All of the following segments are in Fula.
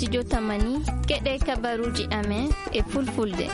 studio Tamani keɗe kabaruji amen e fulfulde.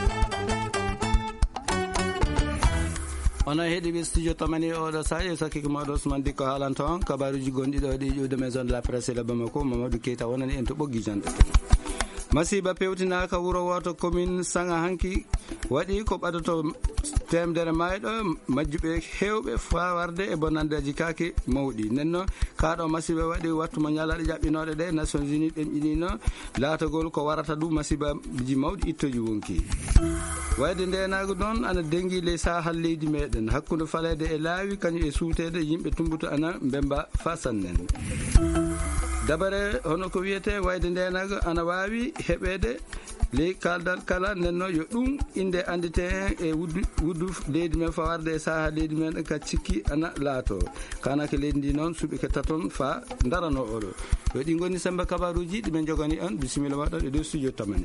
ono heeɗiɓe studio Tamani oɗo saha sakki ko mawɗo Ousmane Dikko haalanto on kabaruji gonɗi ɗo ɗi ƴewde maison de la presse le Bamako. Mamadou Keita wonani en to ɓoggi jande. masiba pewtinaka wuro woto commune Sanga hanki waɗi ko ɓadoto temdere mayɗo majjuɓe hewɓe fawarde e bonandeji kake mawɗi. nenno kaɗo masiba waɗi wattu mo ñalaɗe ƴaɓɓinoɗe ɗe Nations Unies ɗemƴinino laatogol ko warata ɗum masibaji mawɗi ittoji wonki. wayde ndenago noon ana dengi ley sahal leydi meɗen hakkude falede e laawi kañum e suutede yimɓe tumbuto ana mbemba fa sannen. dabare hono ko wiyete wayde ndenago ana wawi heɓede ley kaldal kala nenno yo ɗum inde andite hen e wuddu leydi men fawarde e saaha leydi men ka cikki ana laato kanake leydi ndi noon suuɓi ke taton fa darano oɗo. yo ɗi goni sembe kabaruji ɗiɓe jogani on. bisimilla maɗon e dow studio Tamani.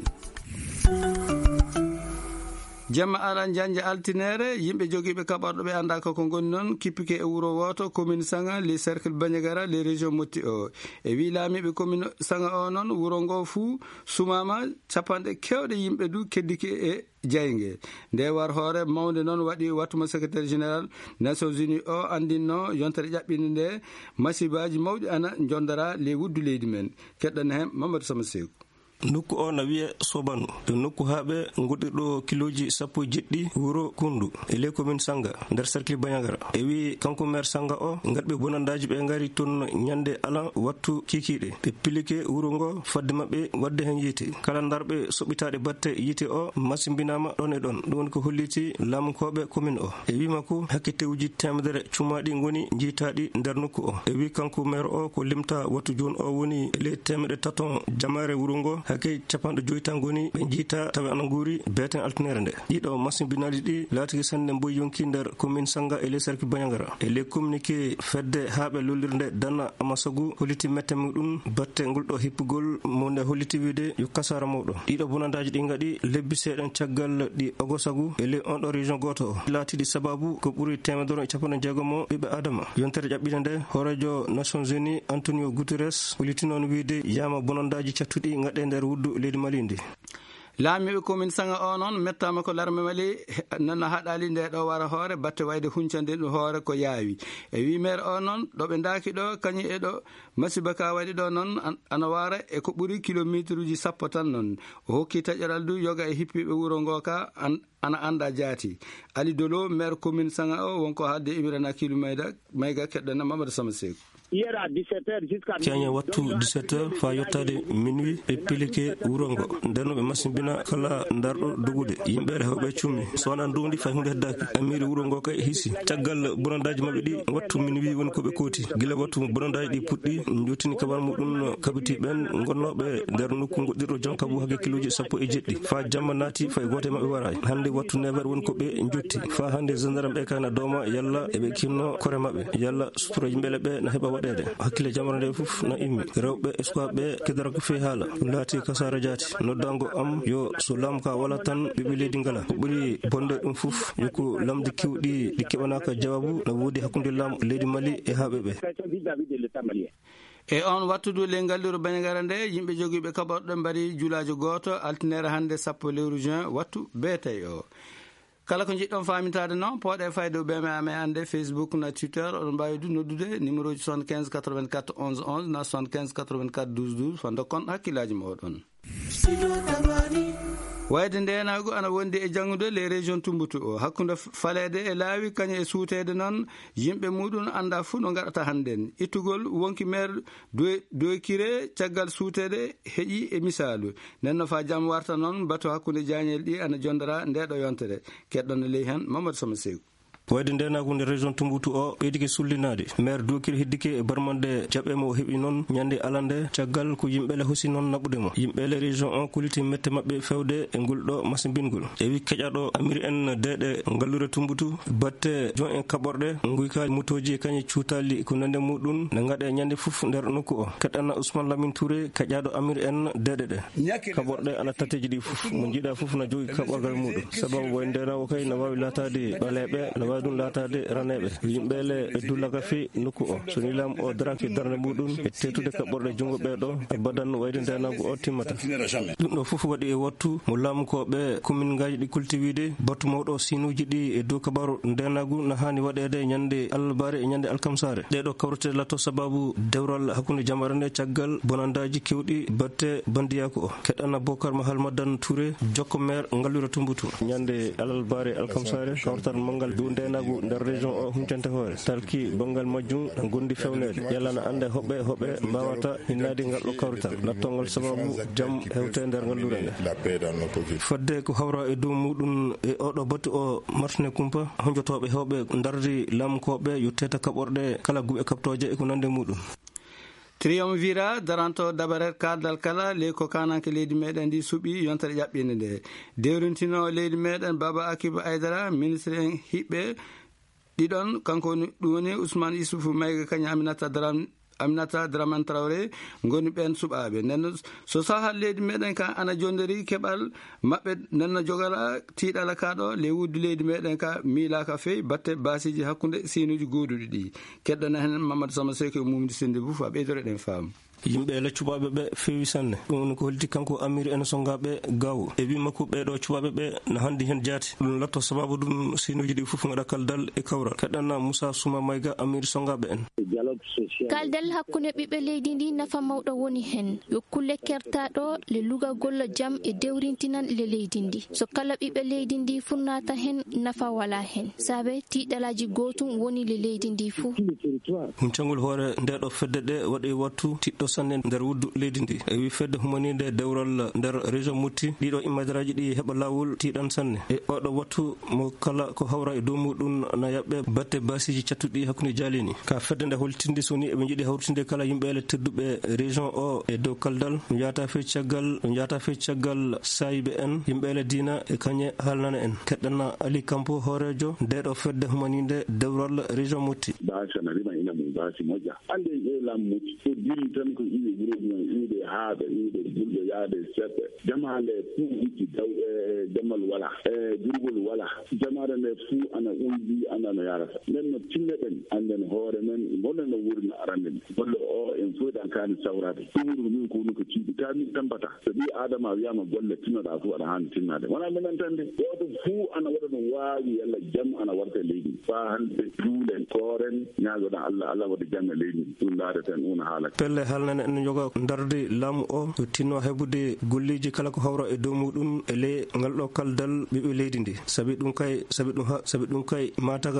jamma ala janje altinere yimɓe joguiɓe kaɓarɗo ɓe anda koko goni noon kippike e wuro woto commune Sanga les cercle Bandiagara les régions motti o e wi laamiɓe commune Sanga o noon wuro ngo fuu sumama capanɗe kewɗe yimɓe du keddiki e jaygue nde war hoore mawde noon waɗi wattuma secrétaire général Nations Unies o andinno yontere ƴaɓɓinde nde masibaji mawɗi ana jondora les wuddu leydi men. keɗɗon hen Mamadou Sama Sekou. nokku o na wiye Sobanu e nokku haɓe goɗɗirɗo kiloji 10 wuro Kundu e ley commune Sanga nder cercle Bandiagara. e wi kanko maire Sanga o gaɗɓe bonandaji ɓe gari toon ñande alan wattu kikiɗe ɓe pilike wuro ngo fadde mabɓe wadde hen yiite kala darɓe soɓɓitaɗe batte yiite o masimbinama ɗon e ɗon. ɗum woni ko holliti laamukoɓe commune o e wima ko hakke tewuji temedere cumaɗi goni jiitaɗi nder nokku o. e wi kanko maire o ko limta wattu joni o woni ley 300 jamare wuro ngo hakke capanɗe 5 tan goni ɓe jiita tawa ana guuri beten altinere nde. ɗiɗo masimbinaji ɗi laatiki sanne mboy yonki nder commune Sanga e ley cercle Bandiagara e ley communiqué fedde haaɓe lollirde Dana Amasagu holliti mette muɗum batte ngolɗo hippugol mo nde holliti wiide yo kasara mawɗo. ɗiɗo bonandaji ɗi gaɗi lebbi seeɗen caggal ɗi ogosagu e ley on ɗo région goto o laatiɗi sababu ko ɓuuri 160 ɓiɓɓe adama. yontere ƴaɓɓide nde horejo Nations Unies Antonio Guterres holliti noon wiide yama bonandaji cattuɗi gaɗe nder wuddu leydi Mali ndi. laamiɓe commune Sanga o noon mettama ko larme Mali nanno haɗali nde ɗo wara hoore batte wayde huncande ɗum hoore ko yaawi. e wi maire o noon ɗoɓe daki ɗo kañum e ɗo masiba ka waɗi ɗo noon ana wara e ko ɓuuri kilométre uji 10 tan noon. o hokki taƴaral du yoga e hippiɓe wuro ngo ka ana anda jaati. Ali Dolo maire commune Sanga o wonko hadde Imrana Kilou Mayga keɗɗana Mamadou Sama Sekou. hier à 17h jusqu'à keña wattu 17h fa yottade minuit ɓe pilike wuro ngo nden ɓe masimbina kala darɗo dogude yimɓeɓe hewɓe cummi so wona ndundi fay hunde heddaki amiri wuro ngo kay hisi caggal bonandaji mabɓe ɗi wattu minuit woni koɓe kooti guila wattu bonandaji ɗi puɗɗi jottini kabar muɗum kabiti ɓen gonnoɓe nder nokku goɗɗirɗo jon kabu hakke kiloji 17 fa jamma naati fay goto mabɓe wara hande wattu 9h woni koɓe jotti fa hande gendarme ɓe kana dowma yalla eɓe kinno kore mabɓe yalla sutoro yimɓeɓe ɓe na heeɓa waɗede hakkille jamano nde foof na immi rewɓe espoir ɓe kedara ko fewi haala ɗum laati kasara jaati noddango am yo so laamu ka wala tan ɓiɓɓe leydi ngala ko ɓuuri bonde ɗum foof yoko lamdi kewɗi ɗi keɓanaka jawabu no woodi hakkude laamu leydi Mali e haaɓe ɓe. e on wattudu le ngalluru Bandiagara nde yimɓe joguiɓe kaɓorɗo mbari julajo goto altinere hande 10 lewru juin wattu beetay o. kala ko jiɗɗon famitade noon pooɗe fayde ɓeme ame ande Facebook na Twitter oɗon mbawi du noddude numéro 75 84 11 11 na 75 84 12 12 fa dokkon hakkillaji moɗon. wayde ndenago ana wondi e janggude les régions tumbutu o hakkude falede e laawi kañum e suutede noon yimɓe muɗum anda fuu no gaɗata hannden ittugol wonki maire doykire caggal suutede heeƴi e misalu nenno fa jaam warta noon bato hakkude jañel ɗi ana jondora ndeɗo yontere keɗɗon ley hen Mamadou Sama Sekou. wayde ndenago nde région Tumbutu o ɓeydike sullinade maire Dokir heddike e barmande jaɓɓe mo heeɓi noon ñande alande caggal ko yimɓele hosi noon naɓude mo yimɓele région o kuliti mette mabɓe fewde e ngulɗo masimbingol e wi keƴaɗo amiri en deɗe ngallure Tumbutu batte jon en kaɓorɗe guykaji motoji e kañe cuutali ko nande muɗum ne gaɗe ñande foof nder nokku o keɗɗanna Ousmane Lamine Touré keƴaɗo amiri en deɗe ɗe kaɓorɗe ana tateji ɗi foof mo jiiɗa foof na jogui kaɓorgal muɗum sababu way ndenago kay ne wawi latade ɓaleɓe wawi ɗum latade raneɓe yimɓele e dullaka fi nokku o so ni lam o daraki darde muɗum e tetude kaɓɓorɗe jungo ɓeɗo abadan wayde ndenagu o timmata ɗum ɗo foof waɗi e wattu mo laamukoɓe commune ngaji ɗi kultiwide battu mawɗo sinuji ɗi e dow kabaru ndenagu no hani waɗede ñande albare e ñande alkamsare ɗeɗo kawrete latto sababu dewral hakkude jamare nde caggal bonandaji kewɗi batte bandiyaku o keɗana Bocar Mahal Madan Touré jokko maire ngallura Tumbutu ñande alalbare alkamsare kawrtal mangal dow ndenagu nder région o humtente hoore talki bangal majjum gondi fewnede yalana ande hoɓɓe mbawata hinnade ngal ɗo kawrital lattongol sababu jam hewte nder ngallure nde fadde ko hawra e dow muɗum e oɗo battu o martine kumpa honjotoɓe hewɓe dardi lamkoɓe yetteta kaɓorɗe kala guɓe kaptoje e ko nande muɗum triumvira daranto dabaret kardal kala ley ko kananke leydi meɗen ndi suuɓi yontere ƴaɓɓinde nde dewrintino leydi meɗen Baba Akiba Aydara ministre en hiɓɓe ɗiɗon kanko ɗum woni Ousmane Issoufou Mayga kañum Aminata Dramane Traoré goni ɓen suɓaɓe nden so sahal leydi meɗen ka ana jondiri keɓal mabɓe nenno jogala tiiɗala kaɗo le wuddu leydi meɗen ka miilaka fewi batte basiji hakkude sinuji goduɗi ɗi keɗɗona hen Mamadou Sama Seko e Mumdi Sinde Bouf a ɓeydore ɗen faamu yimɓe la cuɓaɓe ɓe fewi sanne ɗum woni ko holti kanko Amir en songaɓe gaw e wi makko ɓeɗo cuɓaɓe ɓe no handi hen jaati ɗum latto sababu ɗum sinuji ɗi foof gaɗa kaldal e kawral keɗɗanna Moussa Souma Mayga Amir songaɓe en kaldal hakkude ɓiɓɓe leydi ndi nafa mawɗo woni hen yo kulle kertaɗo le lugagol jam e dewrintinan le leydi ndi so kala ɓiɓɓe leydi ndi furnata hen nafa wala hen saabe tiɗalaji gotum woni le leydi ndi fuu humcangol hoore ndeɗo fedde ɗe waɗi wattu tiɗɗo sanne nder wuddu leydi ndi e wi fedde humanide dewral nder région Mouti ɗiɗo immajiraji ɗi heɓa lawol tiɗan sanne e oɗo wattu mo kala ko hawra e dow muɗum na yaɓɓe batte basiji cattuɗi hakkude jaalini ka fedde nde holtinde soni eɓe jiiɗi hawrtinde kala yimɓele tedduɓe région o e dow kaldal ɗum jata fe caggal sayiɓe en yimɓele diina e kañe halnana en keɗɗana Ali Kampo hoorejo ndeɗo fedde humanide dewral région Mouti basi moƴƴa ande e lammu so diri tan ko ine wuroɗumen inde haaɓe inde julɓe yaade seɗɗe jamande fuu hicci daw e demal wala e durgol wala jamare nde fuu ana umbi ana no yarata nden no tinneɗen anden hoore men golle no wuri no arande men golle o en foyɗan kaani sawrade ɗum wuri min ko woni ko tiiɗi ka min tambata so ɓi adama wiyama golle tinnoɗa fuu aɗa haani tinnade wona minen tan de woto fuu ana waɗa no waawi yalla jam ana warta leydi fa hande juulen kooren ñaagoɗan Allah waɗa jam e leydi ɗum laareten ɗum haala pelle halnane en joga darde laamu o tinno heɓude golleji kala ko hawra e dow muɗum e ley ngal ɗo kaldal ɓiɓɓe leydi ndi sabi ɗum kay mataka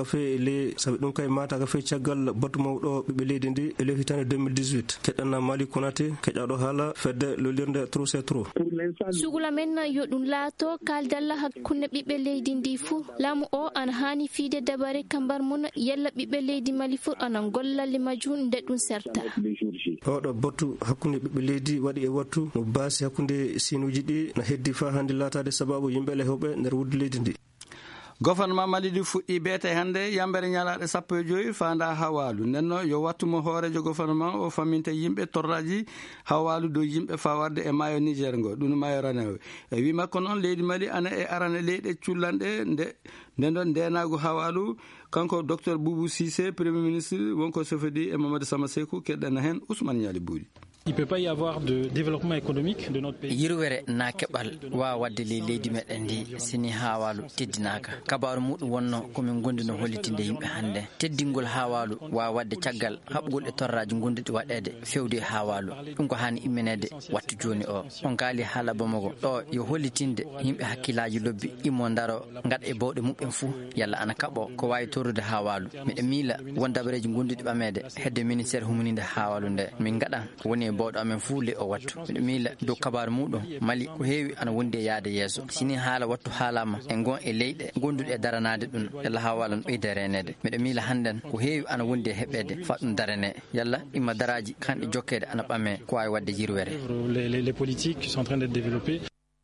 fe caggal batu mawɗo ɓiɓɓe leydi ndi e ley hitande 2018 keɗɗanna Mali Konaté keƴaɗo haala fedde lolirde trop c'est trop sugula men yo ɗum laato kaldal hakkunde ɓiɓɓe leydi ndi fuu laamu o ana hani fiide dabare kambar mum yalla ɓiɓɓe leydi Mali fuu ana gollalle majum nde ɗum serta oɗo battu hakkude ɓiɓɓe leydi waɗi e wattu no baasi hakkude sinuji ɗi no heddi fa hande latade sababu yimɓele hewɓe nder wudde leydi ndi gouvernement Mali ɗi fuɗɗi beete hannde yambere ñalaɗe 15 fanda hawalu nenno yo wattumo hoorejo gouvernement o faminte yimɓe torraji hawalu dow yimɓe fawarde e maayo Niger ngo ɗum maayo ranewo e wi makko noon leydi Mali ana e arane leyɗe cullanɗe nden ɗon ndenagu hawalu kanko docteur Boubou Cissé premier ministre wonko sofedi e Mamadou Sama Sekou keɗɗana hen Ousmane Niali Bouli. Il peut pas y avoir de développement économique de notre pays. Yirwere na keɓal wa wadde leydi meɗen ndi sini hawalu teddinaka kabaru muɗum wonno komin gondi no hollitinde yimɓe hande teddingol hawalu wa wadde caggal haɓgol e torraji gonduɗi waɗede fewde hawalu ɗum ko hani immenede wattu joni o on kaali haala Bamako ɗo yo hollitinde yimɓe hakkillaji lobbi immo daro gaɗa e bawɗe muɓɓen fuu yalla ana kaɓo ko wawi torrude hawalu miɗa miila won dabareji gonduɗi ɓamede hedde ministére humanide hawalu nde min gaɗan woni bawɗo amen fuu le o wattu miɗa miila dow kabaru muɗum Mali ko heewi ana wondi e yaade yeeso sini haala wattu haalama en gon e leyɗe gonduɗe e daranade ɗum yalla hawalan ɓeyda renede miɗa miila hannden ko heewi ana wondi e heɓede fa ɗum darane yalla imma daraji kanɗe jokkede ana ɓame ko wawi wadde yirwere les politiques qui sont en train d'être développées.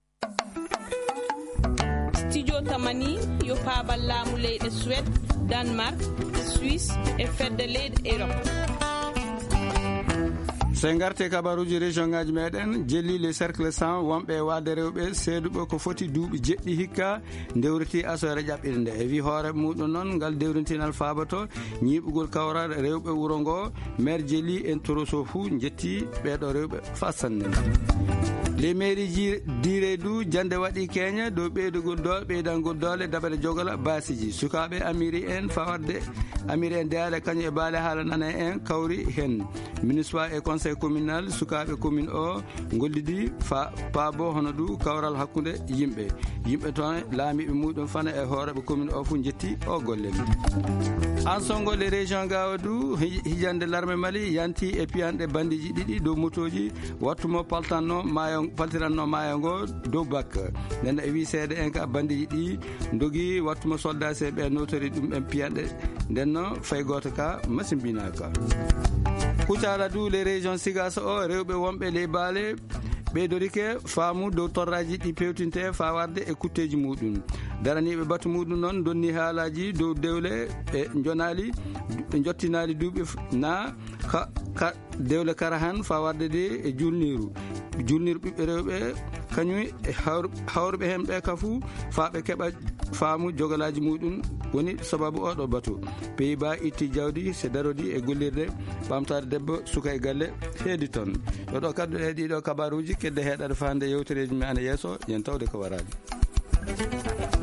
Studio Tamani yo paabal laamu leyɗe Suède Danemark Suisse e fedde leyɗe Europe. so garte kabaruji région ngaji meɗen jelli les cercle 100 wonɓe wadde rewɓe seeduɓe ko foti duuɓi jeɗɗi hikka dewriti asore ƴaɓɓirde nde e wi hoore muɗum noon ngal dewrintinal faabato ñiɓugol kawral rewɓe wuuro ngo maire jelli en toroso fou jetti ɓeɗo rewɓe fasanne les mairie ji direydou jande waɗi keña dow ɓeydangol doole daɓere jogala basiji sukaɓe amiri en fawarde amiri en deyale kañum e baale haala nana en kawri hen municipal et conseil communal sukaɓe commune o gollidi paabo hono du kawral hakkude yimɓe toon laamiɓe muɗum fana e hooreɓe commune o fu jetti o gollel en songol e région Gawadou hijande l'armée Mali yanti e piyanɗe bandiji ɗiɗi dow motoji wattumo paltiranno maayo ngo dow bakka nden e wi seede en ka bandiji ɗi dogui wattumo soldat ɓe notori ɗum en piyanɗe ndenno fay goto ka masimbinaka Koutiala du les régions Sigaso o rewɓe wonɓe ley baale ɓeydorike faamu dow torraji ɗi pewtinte fawarde e kutteji muɗum daraniɓe batu muɗum noon donni haalaji dow dewle e jonali jottinali duuɓi na dewle karahan fawarde de e julniru ɓiɓɓe rewɓe kañum e hawruɓe hen ɓe ka fuu faaɓe keɓa faamu jogalaji muɗum woni sababu oɗo batu Pays-Bas itti jawdi se darodi e gollirde ɓamtade debbo suka e galle heedi toon ɗoɗo kaddu e ɗiɗo kabaruji kedde heɗade fande yewtereji mi ana yeeso yen tawde ko warali